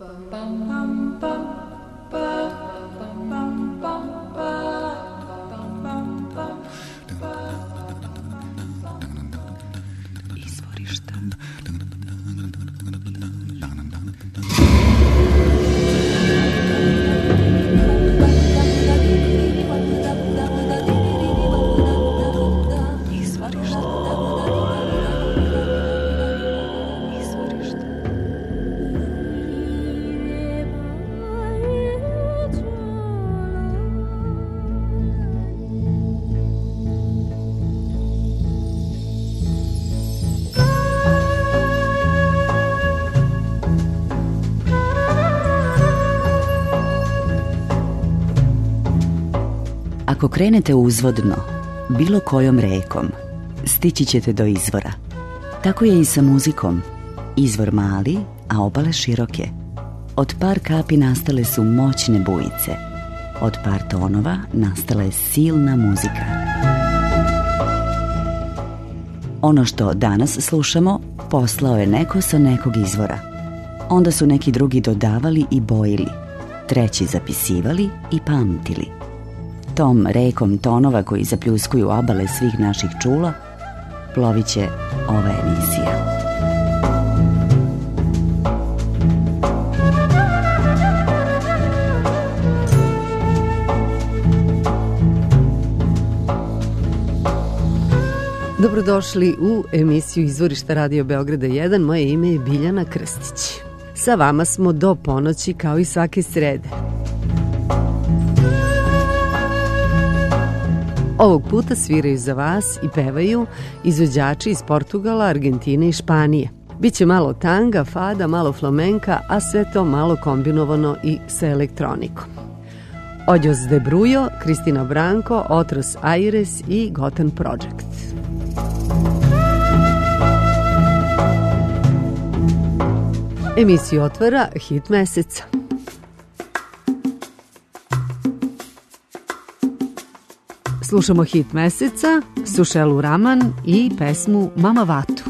Ako krenete uzvodno, bilo kojom rekom, stići ćete do izvora. Tako je i sa muzikom. Izvor mali, a obale široke. Od par kapi nastale su moćne bujice. Od par tonova nastala je silna muzika. Ono što danas slušamo poslao je neko sa nekog izvora. Onda su neki drugi dodavali i bojili, treći zapisivali i pamtili. Tom rekom tonova koji zapljuskuju obale svih naših čula plovit će ova emisija. Dobrodošli u emisiju Izvorišta Radio Beograda 1. Moje ime je Biljana Krstić. Sa vama smo do ponoći kao i svake srede. Ovog puta sviraju za vas i pevaju izvođači iz Portugala, Argentine i Španije. Biće malo tanga, fada, malo flamenka, a sve to malo kombinovano i sa elektronikom. Ojos de Brujo, Cristina Branco, Otros Aires i Gotan Project. Emisiju otvara hit meseca. Slušamo hit meseca, Sušelu Raman i pesmu Mama Vatu.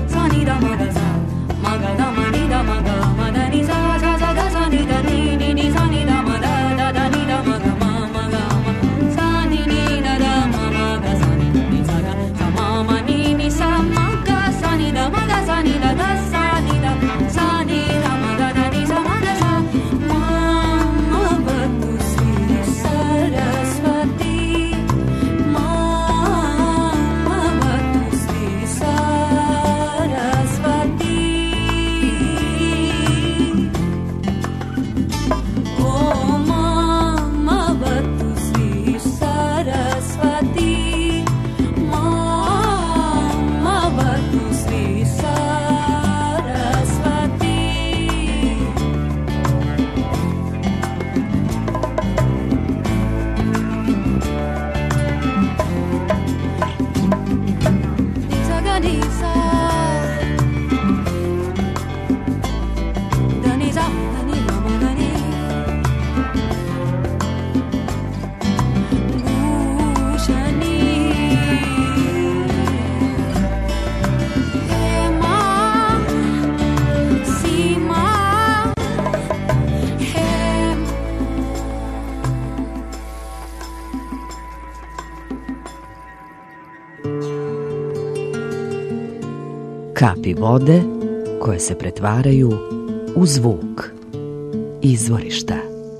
Maga da mani da maga, madani za za za ga za ni da ni ni ni Kapi vode koje se pretvaraju u zvuk. Izvorišta.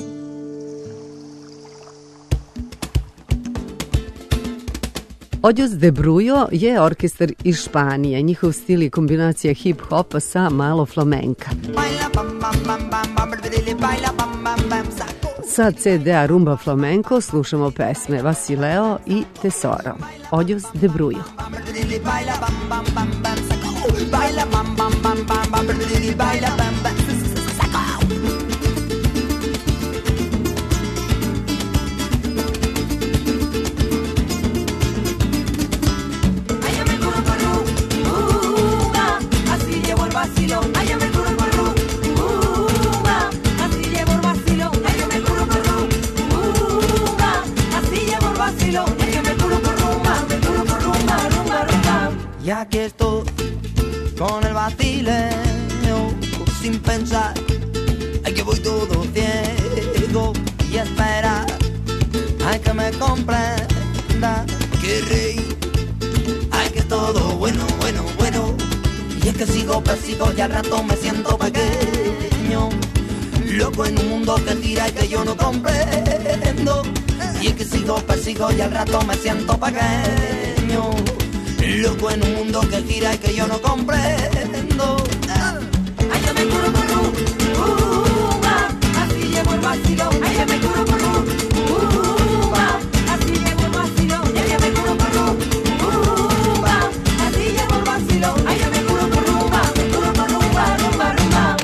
Ojos de Brujo je orkestar iz Španije. Njihov stil je kombinacija hip-hopa sa malo flamenka. Sa CD-a Rumba Flamenco slušamo pesme Vasileo i Tesoro. Ojos de Brujo. Baila bam bam bam bam bam, baila bam bam. Así llevo el vacilón. Ayame el curru, así llevo el vacilón. Ayame el curru, así llevo el vacilón. Ayame el curru, rumba, rumba, rumba. Ya que estoy con el vacileo, sin pensar, ay que voy todo ciego y esperar, ay que me comprenda, que reír, ay que es todo bueno, bueno, bueno, y es que sigo, persigo y al rato me siento pequeño, loco en un mundo que gira y que yo no comprendo, y es que sigo, persigo y al rato me siento pequeño, loco en un mundo que gira y que yo no comprendo. Ayame el curru, así llevo el vacilón. Ayame el curru, así llevo el vacilón. Ayame el curru, así llevo el vacilón. Ayame el curru, rumba, rumba, rumba.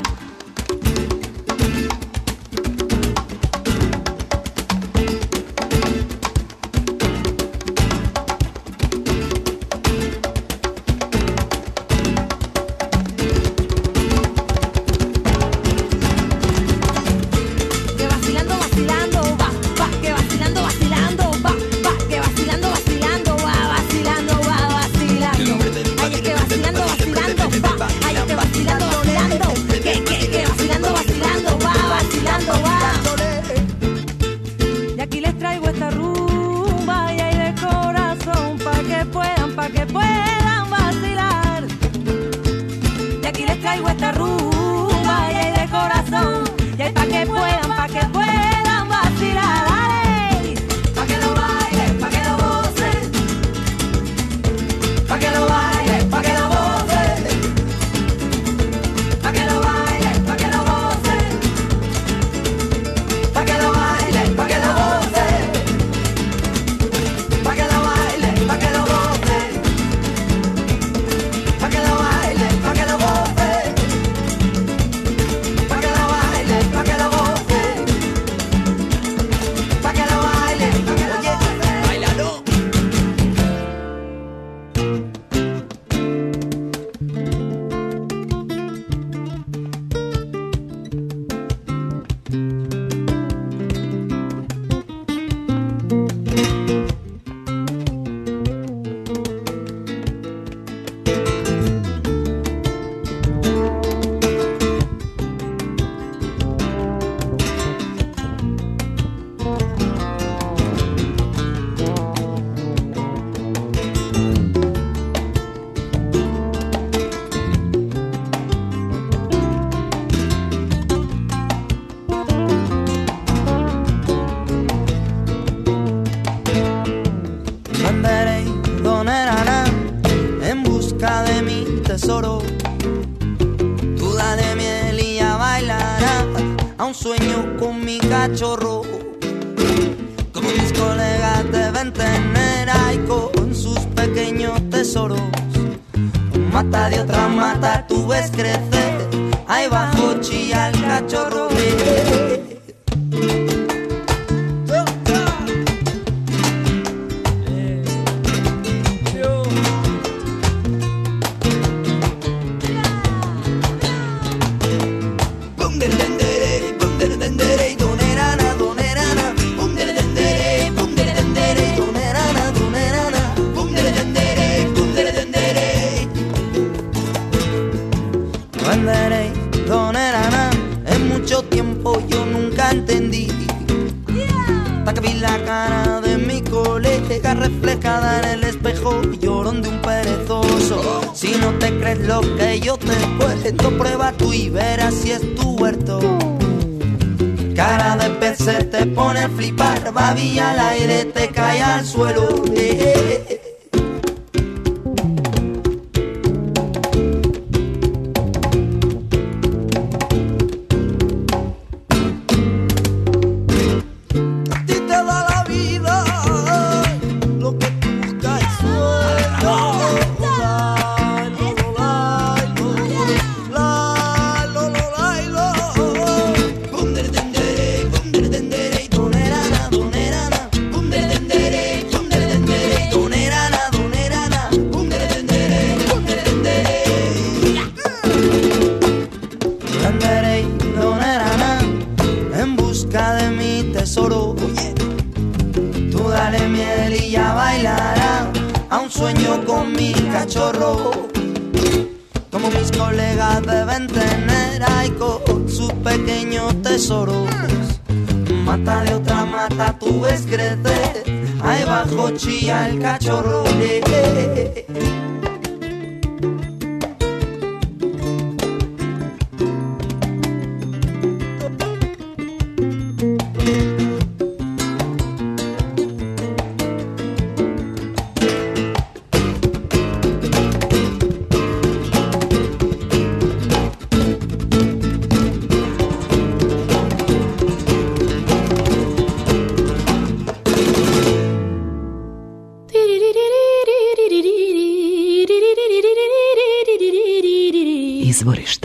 tesoro, duda de miel y ya bailará a un sueño con mi cachorro. Como mis colegas deben tener ahí con sus pequeños tesoros. Mata de otra mata, tú ves crecer, ahí bajo chilla el cachorro. mirada en el espejo, llorón de un perezoso. Si no te crees lo que yo te cuento, prueba tú y verás si es tu huerto. Cara de pez se te pone a flipar, babilla al aire, te cae al suelo. Sueño con mi cachorro, como mis colegas deben tener ahí con sus pequeños tesoros. Mata de otra mata, tú ves crecer, ahí bajo chilla el cachorro. Izvorišta.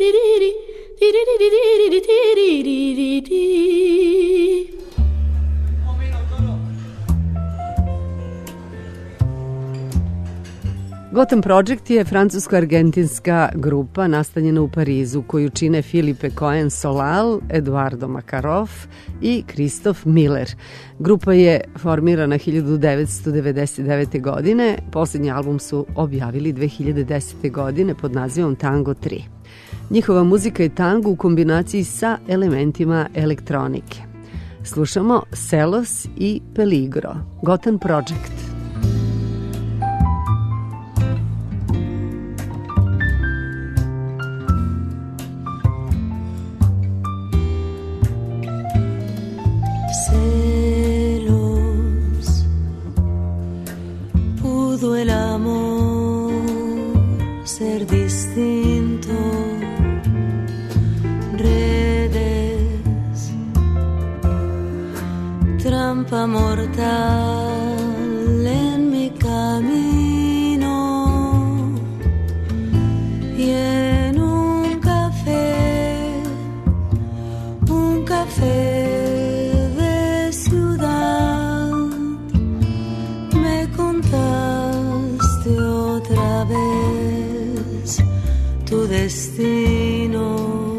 Gotham Project je francusko-argentinska grupa nastanjena u Parizu koju čine Filipe Cohen Solal, Eduardo Makarov i Christophe Miller. Grupa je formirana 1999. godine, posljednji album su objavili 2010. godine pod nazivom Tango 3. Njihova muzika je tango u kombinaciji sa elementima elektronike. Slušamo Celos i Peligro, Gotham Project. El amor ser distinto, redes, trampa mortal en mi camino y en un café de ciudad me contaste otra vez tu destino.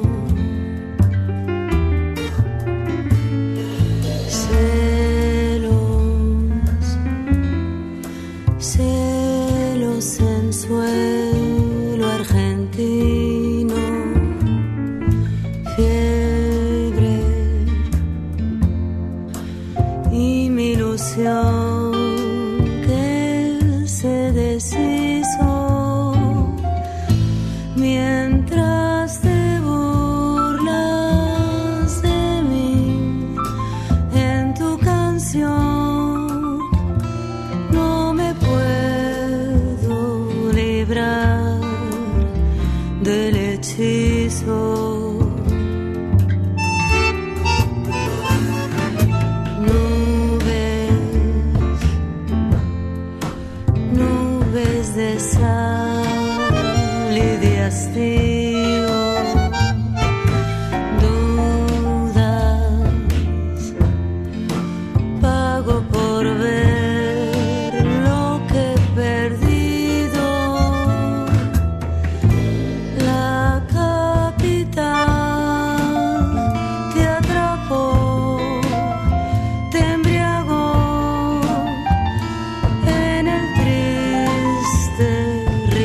Celos en suelo argentino, fiebre y mi ilusión que se deshizo mientras te burlas de mí en tu canción. No me puedo librar del hechizo. Nubes de sal y de hastío, dudas, pago por ver lo que he perdido. La capital te atrapó, te embriagó en el triste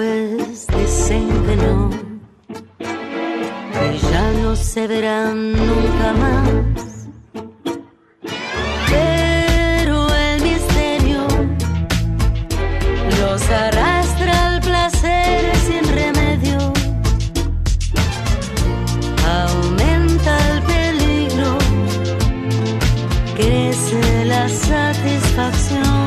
pues dicen que no, que ya no se verán nunca más. Pero el misterio los arrastra al placer sin remedio, aumenta el peligro, crece la satisfacción.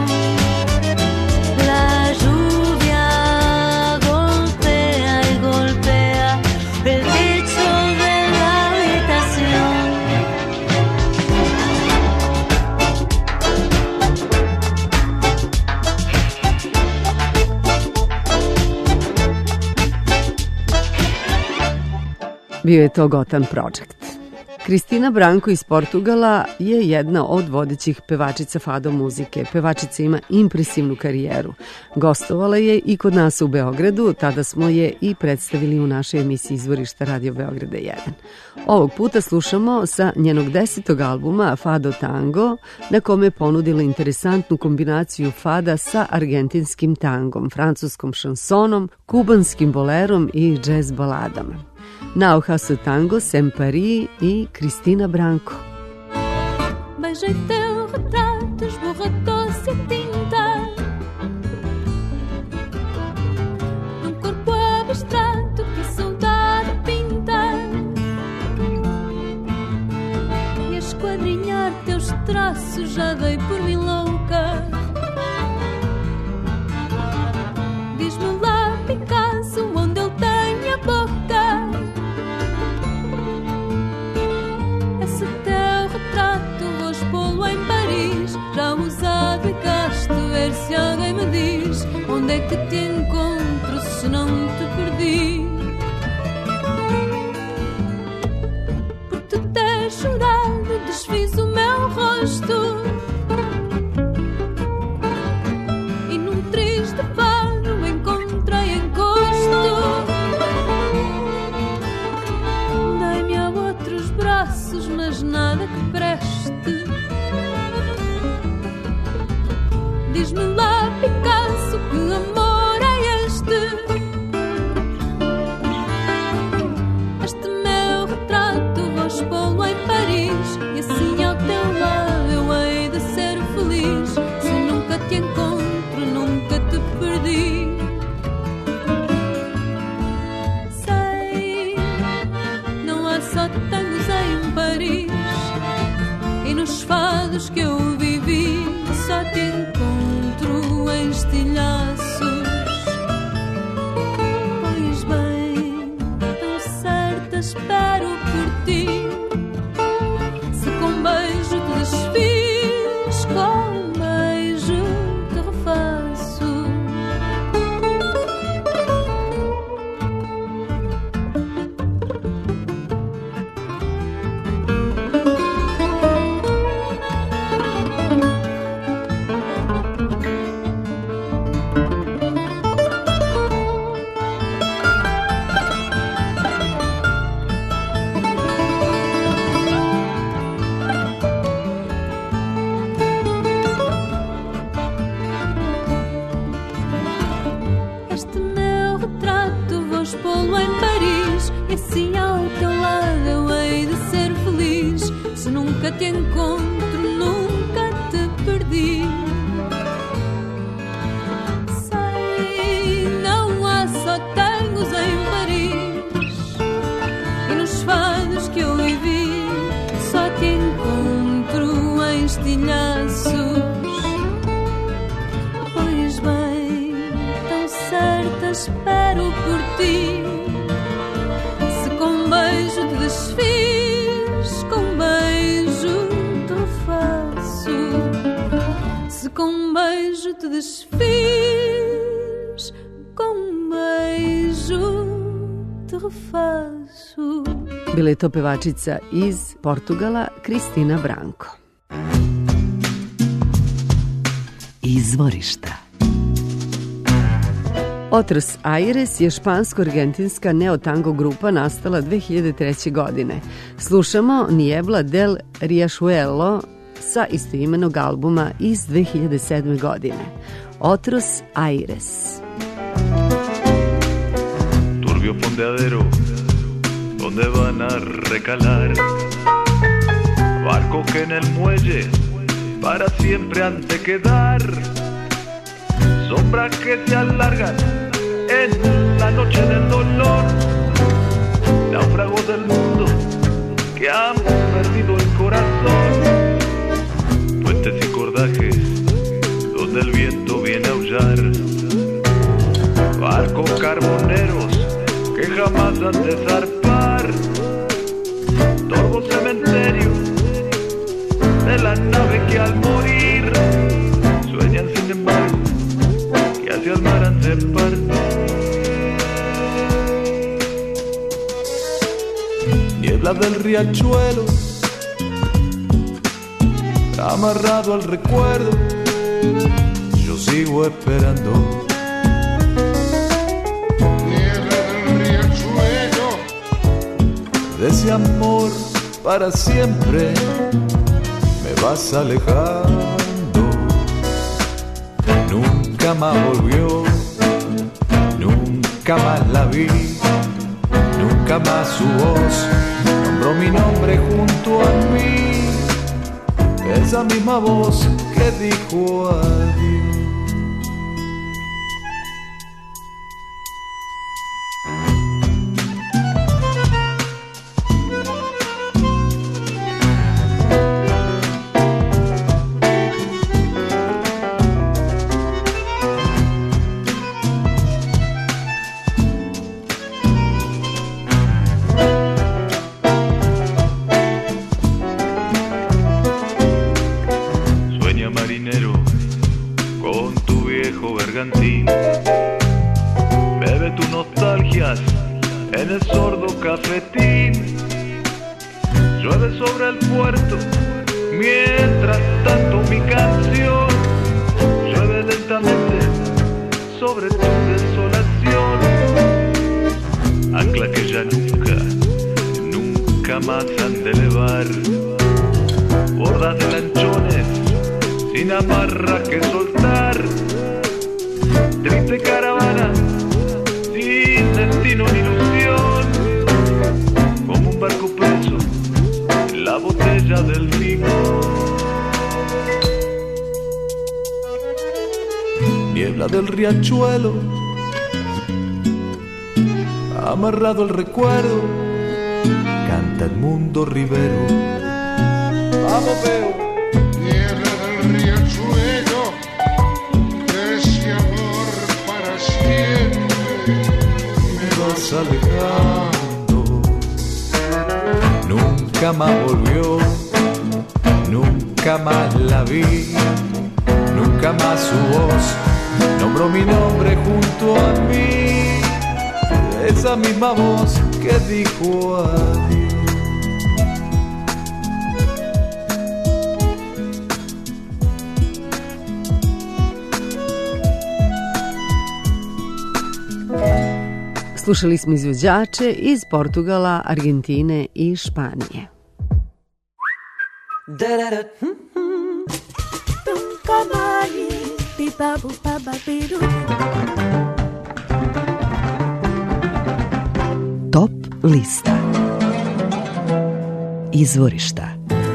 La lluvia golpea y golpea el techo de la habitación. Bio je to Gotan Project. Kristina Branco iz Portugala je jedna od vodećih pevačica fado muzike. Pevačica ima impresivnu karijeru. Gostovala je i kod nas u Beogradu, tada smo je i predstavili u našoj emisiji Izvorišta Radio Beograda 1. Ovog puta slušamo sa njenog 10. albuma Fado Tango, na kome je ponudila interesantnu kombinaciju fada sa argentinskim tangom, francuskom šansonom, kubanskim bolerom i džez baladama. Na hoja su tango, Sem Paris e Cristina Branco. Beijei teu retrato, esborra doce tinta num corpo abstrato que a saudade pinta, e a esquadrinhar teus traços já dei por mim louca. Diz-me lá, Picasso, onde ele tem a boca. Vou expô-lo em Paris, já usado e gasto, ver se alguém me diz onde é que te encontro se não te perdi. Por te ter chorado, desfiz o meu rosto e num triste fado encontrei encosto. Dei-me a outros braços, mas nada que preste. Diz-me lá, Picasso, que amor é este? Este meu retrato vou expô-lo em Paris, e assim ao teu lado eu hei de ser feliz. Se nunca te encontro, nunca te perdi. Sei, não há só tangos em Paris, e nos fados que eu vivi só te encontro em estilhaços. Pois bem, tão certa espero por ti, se com beijo te desfiz, com beijo te refaço. Este meu retrato vou expô-lo em Paris, e assim ao teu lado eu hei de ser feliz. Se nunca te encontro, nunca te perdi. Sei, não há só tangos em Paris, e nos fados que eu vivi só te encontro em estilhaços. Pois bem, tão certa espero por ti, se com beijo te desfiz, com beijo te refaço. Se com beijo te desfiz, com beijo te refaço. Bila je to pevačica iz Portugala, Cristina Branco. Izvorišta. Otros Aires je špansko-argentinska neotango grupa nastala 2003. godine. Slušamo Niebla del Riachuelo sa istoimenog albuma iz 2007. godine. Otros Aires. propio fondeadero donde van a recalar. Barcos que en el muelle para siempre han de quedar, sombras que se alargan en la noche del dolor, náufragos del mundo que han perdido el corazón, puentes y cordajes donde el viento viene a aullar, barcos carboneros que jamás han de zarpar, torvo cementerio de la nave que al morir sueñan sin embargo que hacia el mar han de partir. Niebla del riachuelo amarrado al recuerdo, yo sigo esperando. Niebla del riachuelo De ese amor para siempre me vas alejando. Nunca más volvió, nunca más la vi, nunca más su voz nombró mi nombre junto a mí. Esa misma voz que dijo adiós. Bebe tus nostalgias en el sordo cafetín. Llueve sobre el puerto, mientras tanto mi canción llueve lentamente sobre tu desolación. Ancla que ya nunca, nunca más han de elevar. Bordas de lanchones sin amarras que soltar. Triste caravana, sin destino ni ilusión, como un barco preso en la botella del limón. Niebla del riachuelo, amarrado al recuerdo, canta el mundo Rivero. Vamos, veo. Niebla del riachuelo, ese amor para siempre me vas alejando. Nunca más volvió, nunca más la vi, nunca más su voz nombró mi nombre junto a mí. Esa misma voz que dijo adiós. Slušali smo izvođače iz Portugala, Argentine i Španije. Top lista. Izvorišta.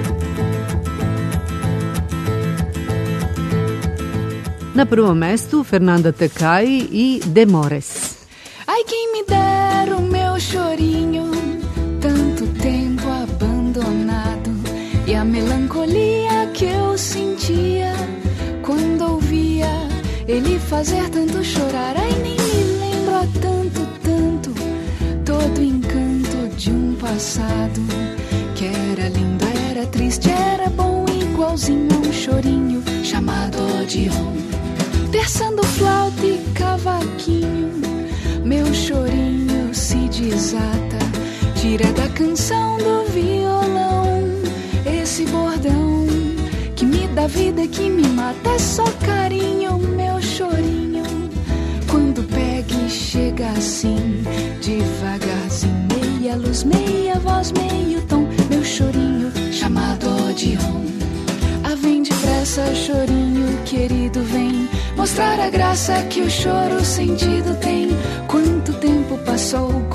Na prvom mestu Fernanda Takai i Demores. Ai, quem me dera o meu chorinho, tanto tempo abandonado, e a melancolia que eu sentia quando ouvia ele fazer tanto chorar. Ai, nem me lembro há tanto, tanto, todo o encanto de um passado que era lindo, era triste, era bom, igualzinho a um chorinho chamado Odeon. Versando flauta e cavaquinho, meu chorinho se desata, tira da canção do violão esse bordão que me dá vida, que me mata. É só carinho, meu chorinho, quando pega e chega assim, devagarzinho, meia luz, meia voz, meio tom, meu chorinho chamado Odeon. Ah, vem depressa, chorinho querido, vem mostrar a graça que o choro sentido tem. Quanto tempo passou,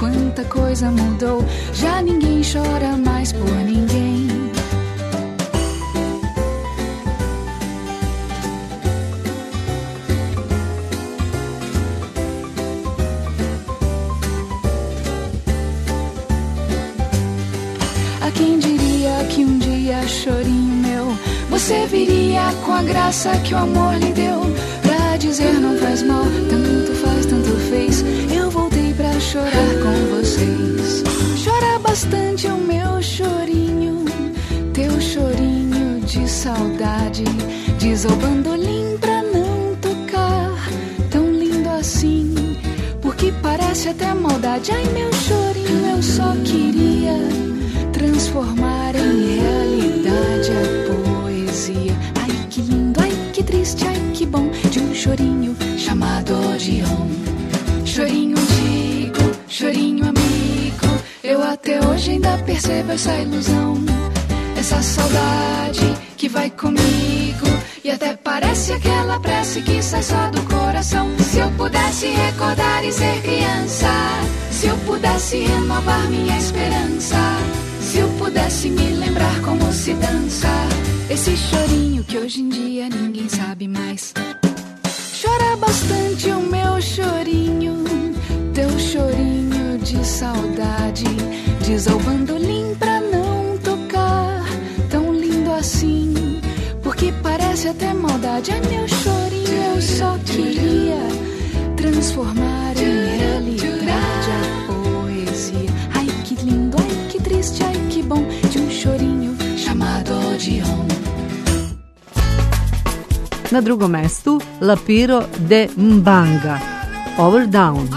coisa mudou. Já ninguém chora mais por ninguém. A quem diria que um dia, chorinho meu, você viria com a graça que o amor lhe deu, pra dizer não faz mal, tanto faz, tanto fez. Eu voltei pra chorar com vocês. Chora bastante o meu chorinho, teu chorinho de saudade. Diz ao bandolim pra não tocar, tão lindo assim, porque parece até maldade. Ai, meu chorinho, eu só queria transformar em realidade a poesia. Ai, que lindo, ai, que triste, ai, que bom, de um chorinho chamado Odeon. Chorinho antigo, chorinho amigo, eu até hoje ainda percebo essa ilusão, essa saudade que vai comigo, e até parece aquela prece que sai só do coração. Se eu pudesse recordar e ser criança, se eu pudesse renovar minha esperança, se eu pudesse me lembrar como se dança esse chorinho que hoje em dia ninguém sabe mais. Chora bastante o meu chorinho, teu chorinho de saudade. Diz ao bandolim pra não tocar, tão lindo assim, porque parece até maldade. Ai, meu chorinho, eu só queria transformar em realidade a poesia. Ai, que lindo, ai, que triste, ai, que bom, de um chorinho chamado Odeon. Na drugom mestu Lapiro de Mbanga, Over Down.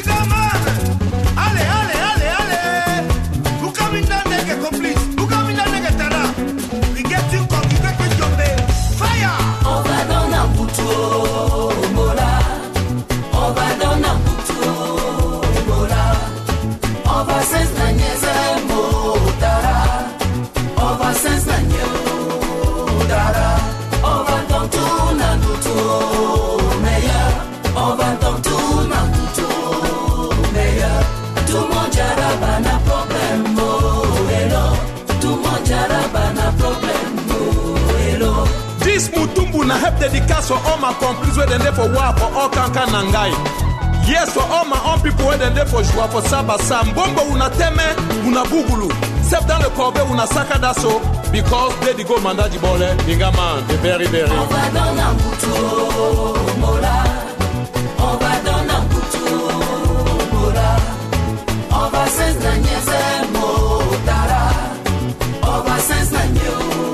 Na help dedicated for all my complices where they there for war for all Kanka Nangai. Yes, for all my own people where they there for joie for Sabasa. Mbombo una teme, una bugulu. Sep dans le corbeau, una saka daso. Because they go mandaji bole, Ningaman, the very. On va dans Nambuto, Mola. On va dans Nambuto, Mola. On va s'enagner, Motara. On va s'enagner.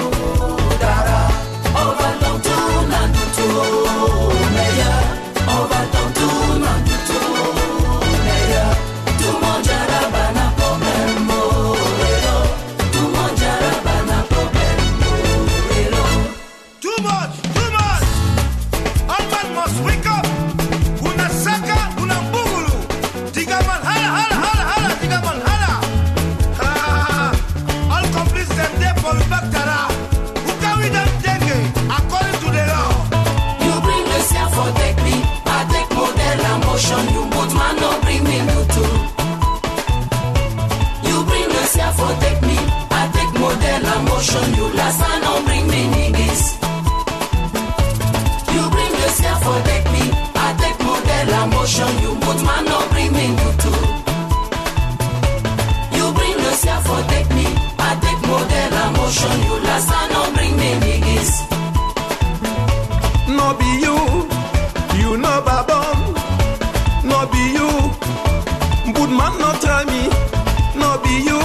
You put man, no bring me you too. You bring the for take me, I take model and motion. You last man, no bring me niggas. You bring the for take me, I take model and motion. You put man, no bring me you too. You bring the for take me, I take model and motion. You last man, no bring me niggas. No be you know Babon. No be you, good man not try me. No be you,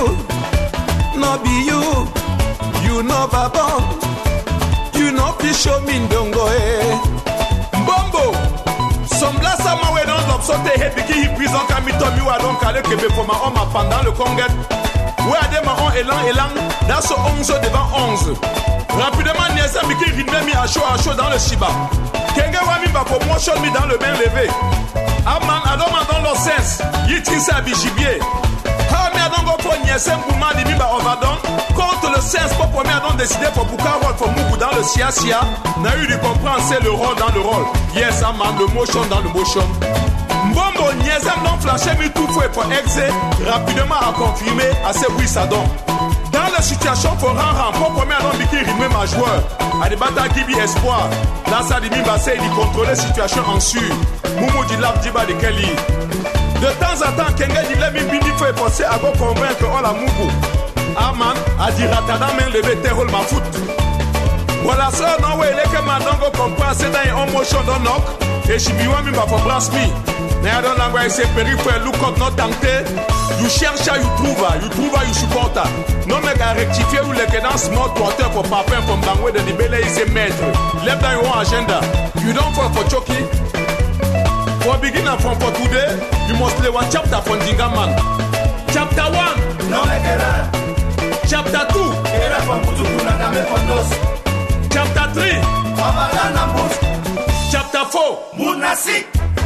you know Babon. You know fi show me ndongo Bombo, some blast sama we don't love so te head biki hi prison can me tell you I don't call kebe for ma homme pendant le congrès. Où a des marrons élan, dans ce 11 devant 11. Rapidement Niesa biki rythme mi à chaud dans le Shiba. Kenge wami ba promotion mi dans le bain levé. Aman adoma dans le sens, yitisa bijibier. Ha me adongo pour Niesa Bouma di mi ba overdon. Contre le sens pour premier adon décider pour Bukawa pour Mugu dans le Sia. N'a eu de comprendre c'est le rôle dans le rôle. Yes, Aman, le motion dans le motion. Mbombo Moto niaisem non flasher mi tout fouet pour exe rapidement à confirmer à ce oui ça donne. Dans la situation pour rendre pour premier nom qui rime ma joueur. À débattre Gibi espoir. Là ça dit Mimbassé il contrôler situation en sur. Moumou dit lab diba de Kelly. De temps en temps Kenga dit les Mimbini faut penser à go convaincre on la Mougou. Aman a dit ratada men lever terrol ma foot. Voilà ça non ouais les que madongo comprend c'est dans un motion don knock et Chibiwa mi ba for brass me. Mais don't know why c'est péri pour look up not tenté. You cherche you trouve you support. Non mais à rectifier ou les que dans small water pour papa from Bangwe de libérer ses maîtres. Left dans your agenda. You don't fall for choky. For beginner from for today, you must play one chapter from Dingaman. Chapter 1. No me queda. Chapter 2. Era from Putukuna dame fondos. Chapter 3. Abagana mus. Chapter 4. Munasik.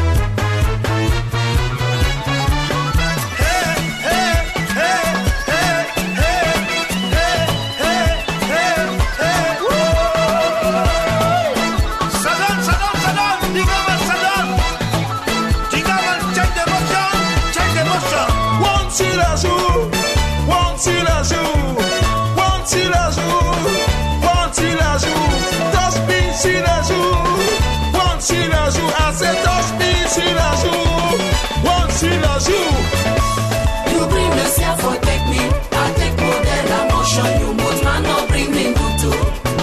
You bring yourself for take me, I take model emotion. You mood man no bring me good too.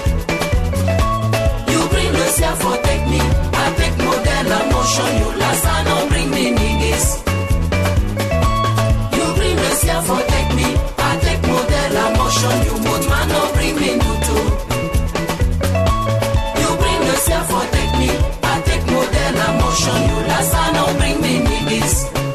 You bring yourself for take me, I take model emotion. You last I no bring me niggas. You bring yourself for take me, I take model emotion. You mood man no bring me good too. You bring yourself for take me, I take model emotion. You last I no bring me niggas.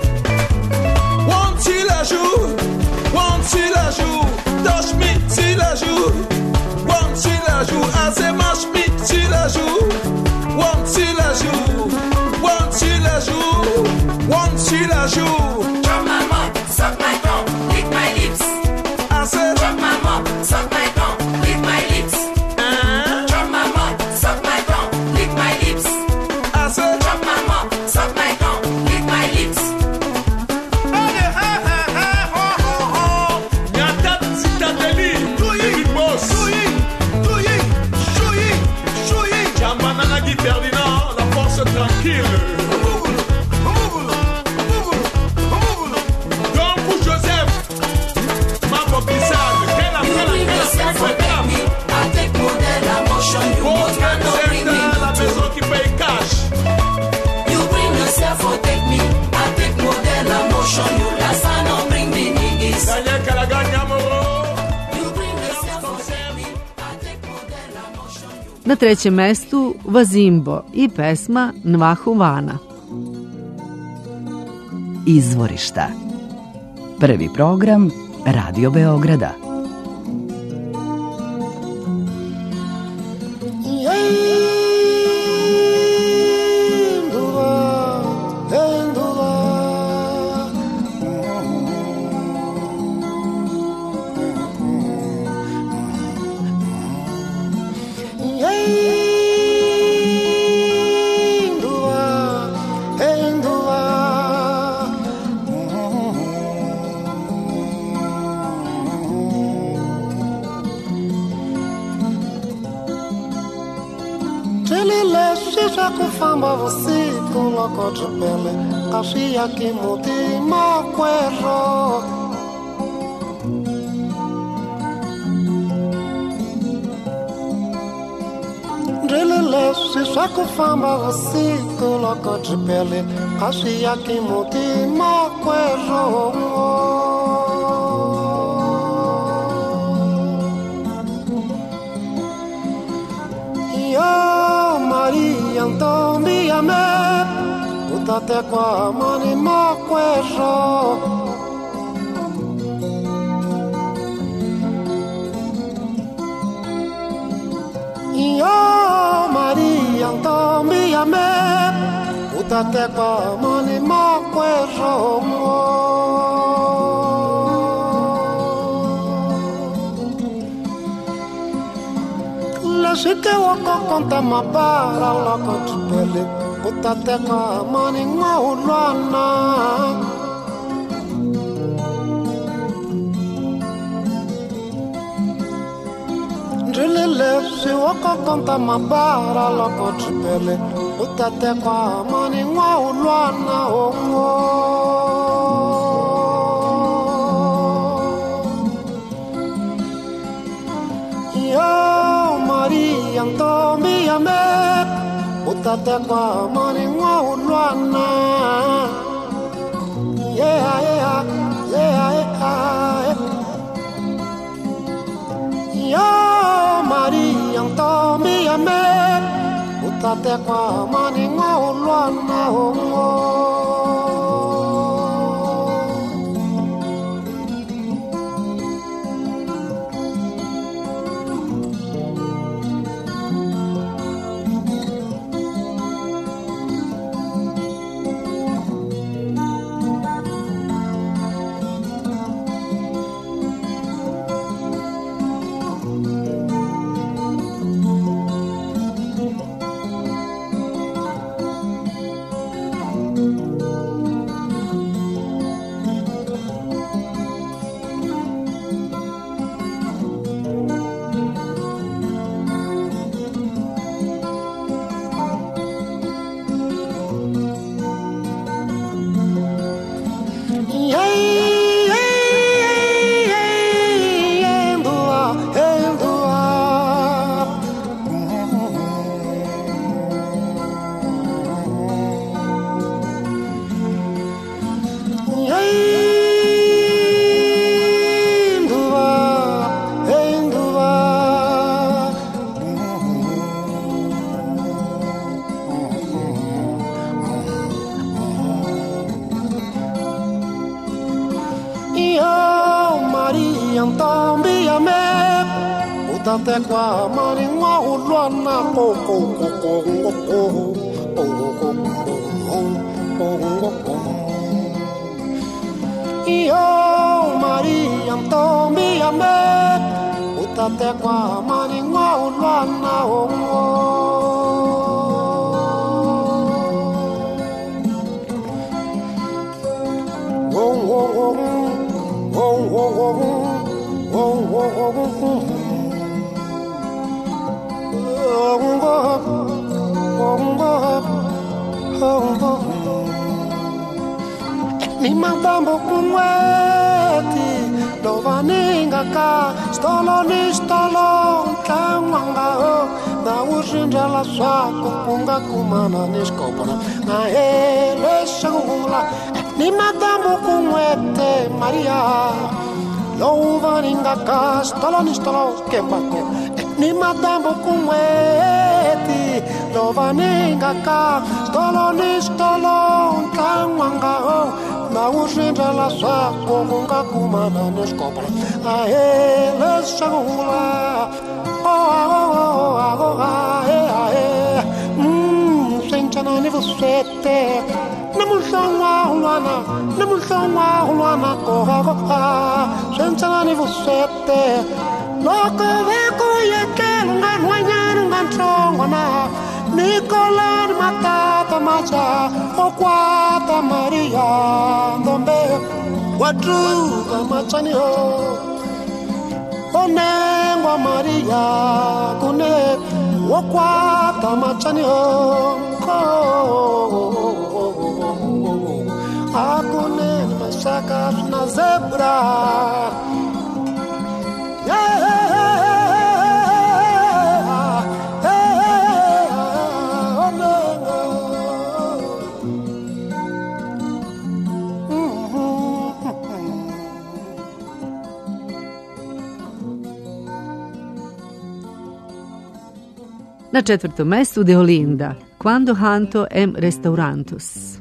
Touch me, si la joue. One, si la joue. Assez marche me, si la joue. One, si la joue. One, si la joue. One, si la joue. Drop my mouth, suck my tongue, lick my lips. Assez. Drop my mouth, suck my tongue, lick my lips. Drop my mouth, suck my tongue, lick my lips. Assez. Drop my mouth, suck my tongue, lick my lips. Ferdinand, la force tranquille. Donc pour Joseph, Mambo Bissade, quelle a fait la maison qui paye cash. You bring yourself for take me, I take model emotion. You last I no bring me niggas. Daniel Kalaganya Moro. Na trećem mestu Vazimbo i pesma Nvahu Vana. Izvorišta. Prvi program Radio Beograda. Famba você coloca de pele, achia que mude maquero. Relele se saco famba você coloca de pele, achia que mude maquero. Então me amei, puta até com a mani maquero. Maria, então me amei, puta até com a mani maquero. Che que wako konta mabara lako tupele utateka mani ngaulwana ndrilileswi wakakonta mabara loko tripele utatekwa mani ngaulwana ongo Maria ntombi ya me utatekwa mani ngaulwana yeah yeah yeah yeah yo Maria ntombi ya me utatekwa mani ngaulwana ongo Utakwa mani ngaulwana koko koko Iyo Maria ntombi ya me utatekwa mani ngaulwana ongo Ni mandambo kumweti Dovaninga ka Stolo ni stolo Kamanga ho Na ushinja la swako Punga kumana ni skopana Na hele shangula Ni mandambo kumweti Maria Dovaninga ka Stolo ni stolo Kembako Ni mandambo kumweti Dovaninga ka Stolo ni stolo Kamanga ho Na ushinja la swako Kunga kumana neskopala Ahele shangula Senchana ni vusete Namushonwa hulwana Koha koha Senchana ni vusete Loko veko yeke Lungan wanyanu nganchongwana Nicolan matata macha Okwata Maria Ndombe Wadruga machani ho Onengwa Maria Kune Okwata machani ho Akune masaka na zebra Na 4. mestu Deolinda, Quando Hanto em Restaurantos.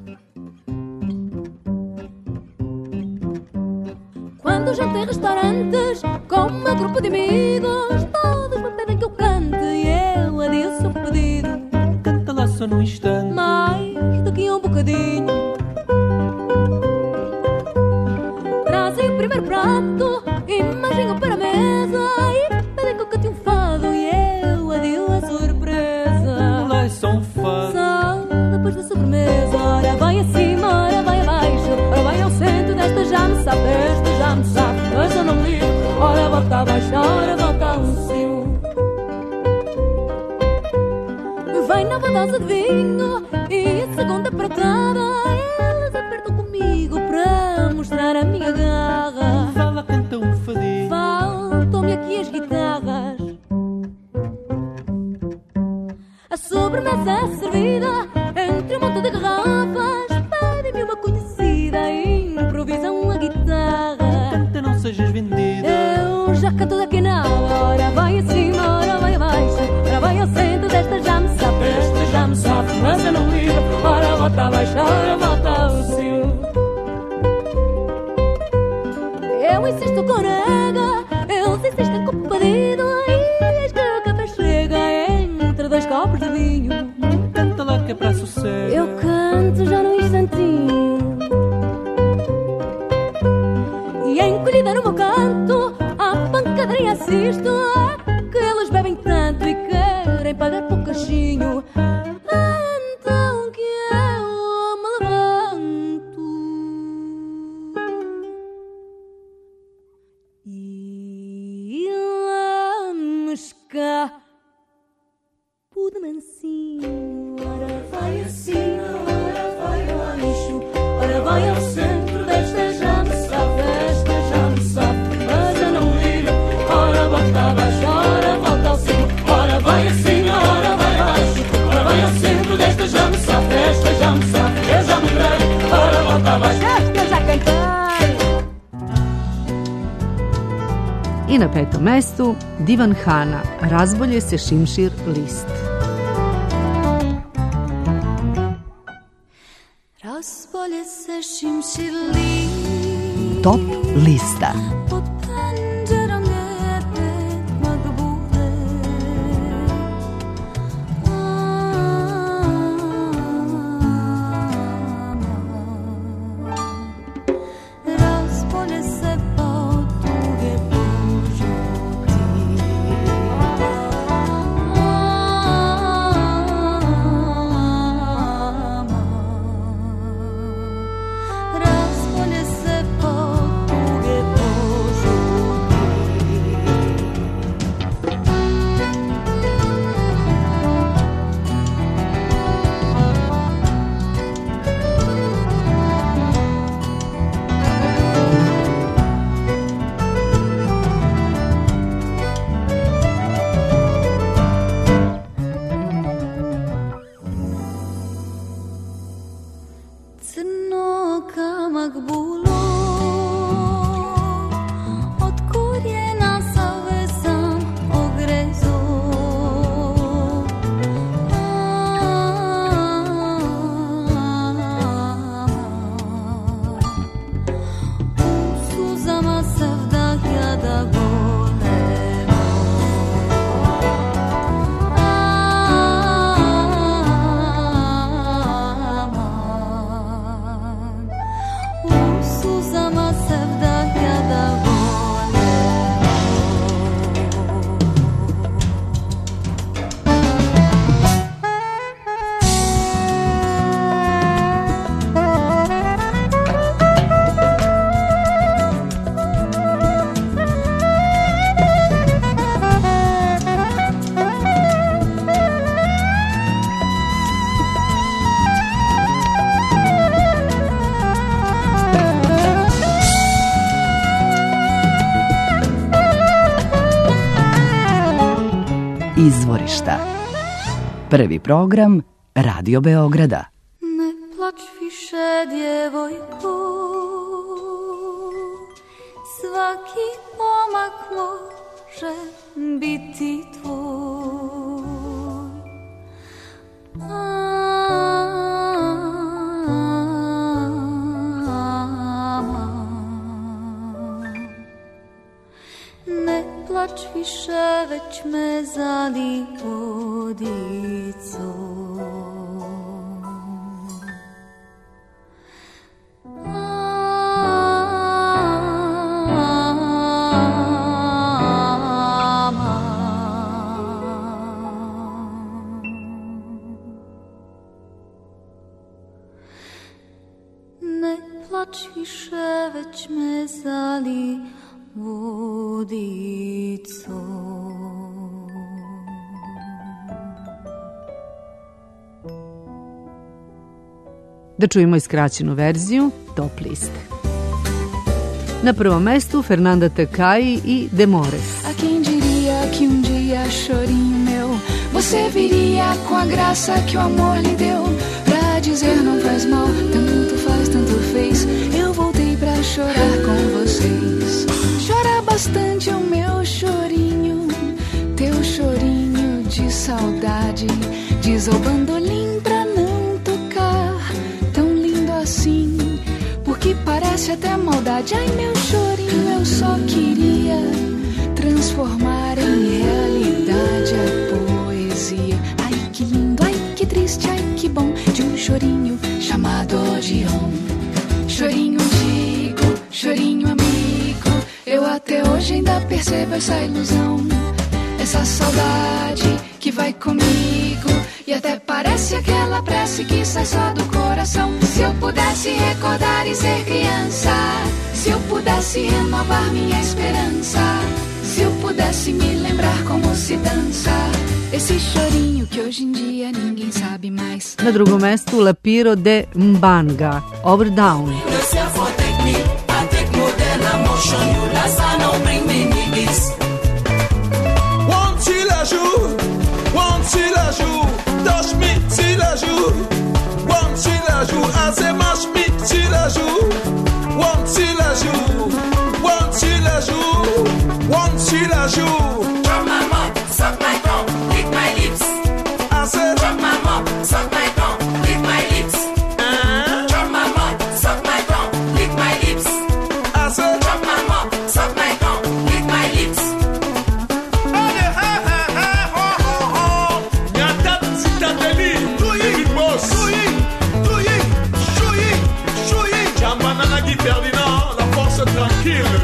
Quando janto em restaurantes com uma grupo de amigos, todos me pedem que eu cante e eu adeço o pedido. Canta lá só num instante, mais daqui a um bocadinho. Trazem o primeiro prato, imagem para a mesa e pedem que eu cante um fado e eu adeço a surpresa. lá é só um fado. Só depois da volta abaixo, ora volta ao cio. Vem na dose de vinho e a segunda pratada, elas apertam comigo para mostrar a minha garra. Fala, canta um fadinho. Faltam-me aqui as guitarras. A sobremesa é servida entre um monte de garrafas. Pedem-me uma conhecida e improvisam a guitarra. Canta, não sejas vendida. Eu já canto daqui nada. Ora vai acima, ora vai abaixo, ora vai ao centro, desta já me sabe, esta já me sofre, mas eu não ligo. Ora volta abaixo, ora volta ao cio. Eu insisto com nega, eles insistem com o pedido, e eis que o café chega entre dois copos de vinho. Canta lá que é para sossego. Eu canto já num instantinho, e encolhida no meu canto, à pancadaria assisto, que eles bebem tanto e querem pagar por cachinho. Então que eu me levanto e vamos cá de mansinho. Ora vai assim, ora vai abaixo, ora vai ao centro, desta já me sabe, desta já me sabe, mas eu não ligo. Ora volta abaixo, ora volta ao centro, ora vai assim, ora vai abaixo, ora vai ao centro, desta já me sabe, desta já me sabe, eu já me dei. Ora volta abaixo, esta eu já cantei. I na 5. mestu Divan Hana, Razbolje se šimšir list. Razbolje se šimšir list. Top lista. Pod penđerom lijepe magbule. Razbolje se pod tuge požuti. Razbolje se pod tuge požuti. Crno kamak bulo, od korijena save sam ogrezo. U suzama se vdahja da golemo. U suzama se vdahja da golemo. Izvorišta. Prvi program Radio Beograda. Ne plač više, djevojko, svaki pomak može biti tvoj. Ne plač više, već me zali vodicom. Ne plač više, već me zali vodico. Da čujemo iskraćenu verziju Top liste. Na prvom mestu Fernanda Takai i Demores. A quem diria que dia, chorinho meu, você viria com a graça que o amor lhe deu, pra dizer não faz mal, tanto faz, tanto fez, eu voltei pra chorar com vocês. Chora bastante o meu chorinho, teu chorinho de saudade, diz ao bandolim pra não tocar, tão lindo assim, porque parece até maldade. Ai, meu chorinho, eu só queria transformar em realidade a poesia. Ai, que lindo, ai, que triste, ai, que bom, de um chorinho chamado Odeon. Chorinho antigo, chorinho amigo, eu até hoje ainda percebo essa ilusão, essa saudade que vai comigo, e até parece aquela prece que sai só do coração. Se eu pudesse recordar e ser criança, se eu pudesse renovar minha esperança, se eu pudesse me lembrar como se dança esse chorinho que hoje em dia ninguém sabe mais. Na drugom mestu Lapiro de Mbanga, Over Down. Drop my mom, suck my thumb, lick my lips. I said, drop my mom, suck my thumb, lick my lips. Drop my mom, suck my thumb, lick my lips. I said, drop my mom, suck my thumb, lick my lips. La force tranquille.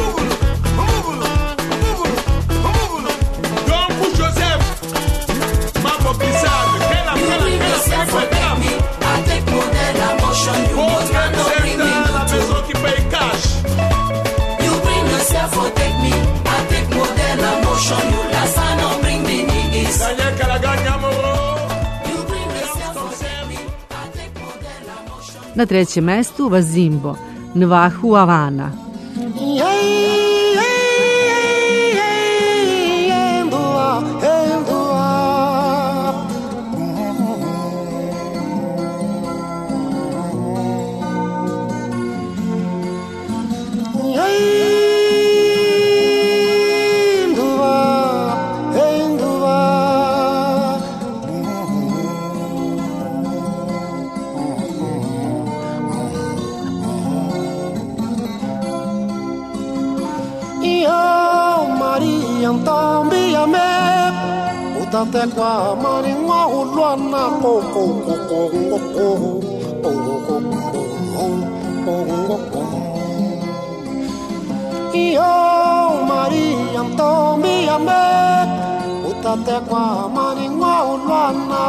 Na trećem mestu Vazimbo, Nvahu Havana. Tate kwa maringwa ulwana koko koko koko Iyo Maria Antonia me Tate kwa maringwa ulwana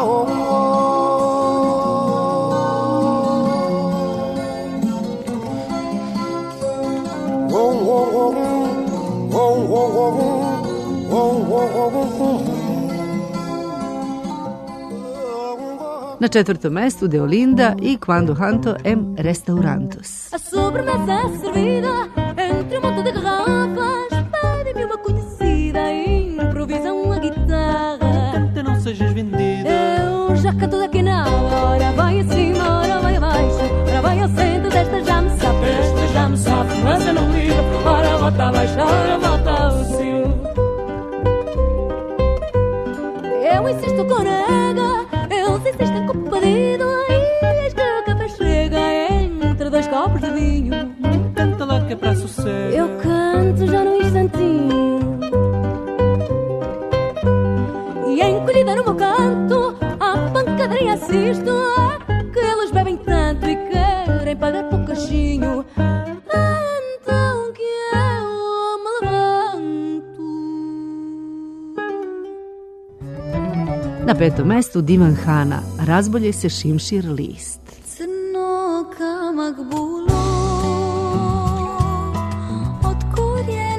Na četvrtom mestu Deolinda i Quando Canto em Restaurantos. A sobremesa servida entre um monte de garrafas, pede-me uma conhecida e improvisa uma guitarra. Canta, não sejas vendida. Eu já canto daqui na hora, vai acima, ora vai abaixo, ora vai ao centro, desta já me sabe, desta já me sofre, mas eu não ligo, ora volta abaixo, ora volta ao cimo. Eu insisto com nega, eles insistem com o pedido, e eis que o café chega entre dois copos de vinho. Canta lá que é para sossego. Eu canto já num instantinho, e encolhida no meu canto, à pancadaria assisto, que eles bebem tanto e querem pagar por cachinho. Então que eu me levanto. Na petom mestu Divan Hana, Razbolje se šimšir list. Crno kamak bulo od korijena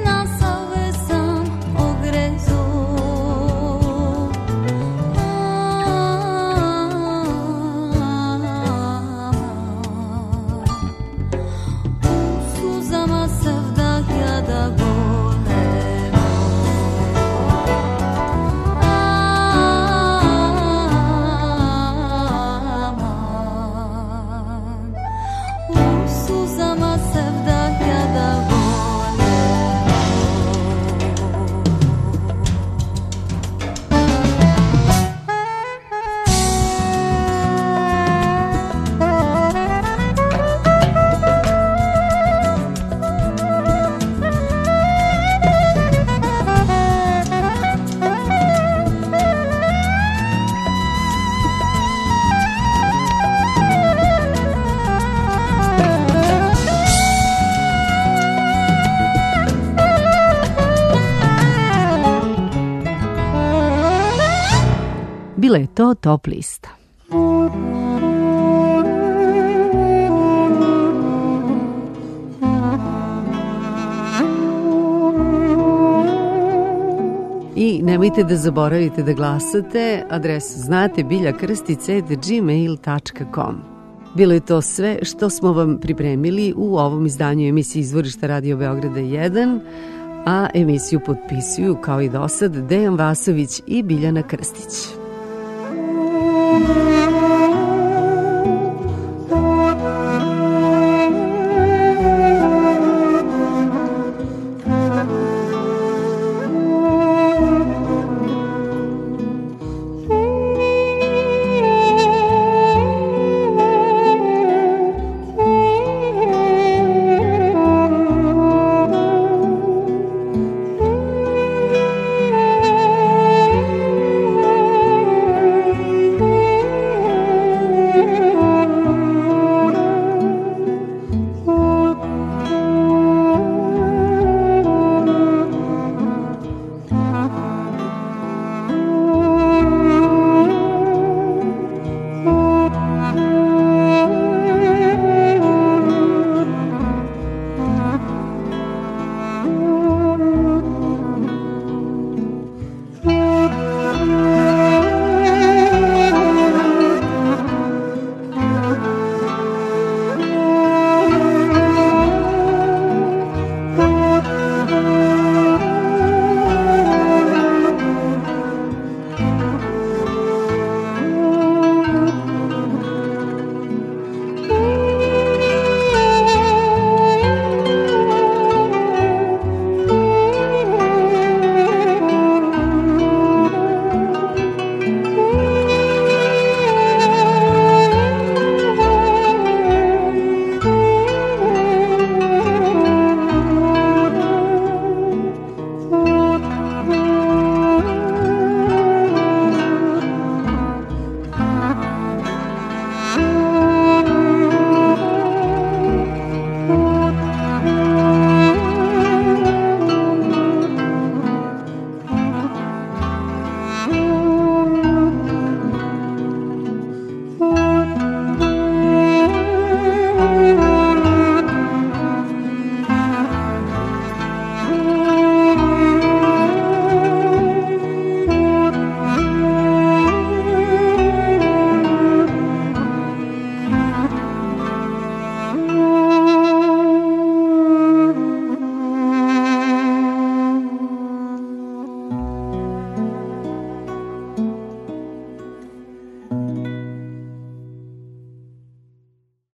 Bila je to Top lista. I nemojte da zaboravite da glasate, adresu znate, biljakrstice@gmail.com. Bilo je to sve što smo vam pripremili u ovom izdanju emisije Izvorišta Radio Beograda 1, a emisiju potpisuju kao i dosad Dejan Vasović i Biljana Krstić.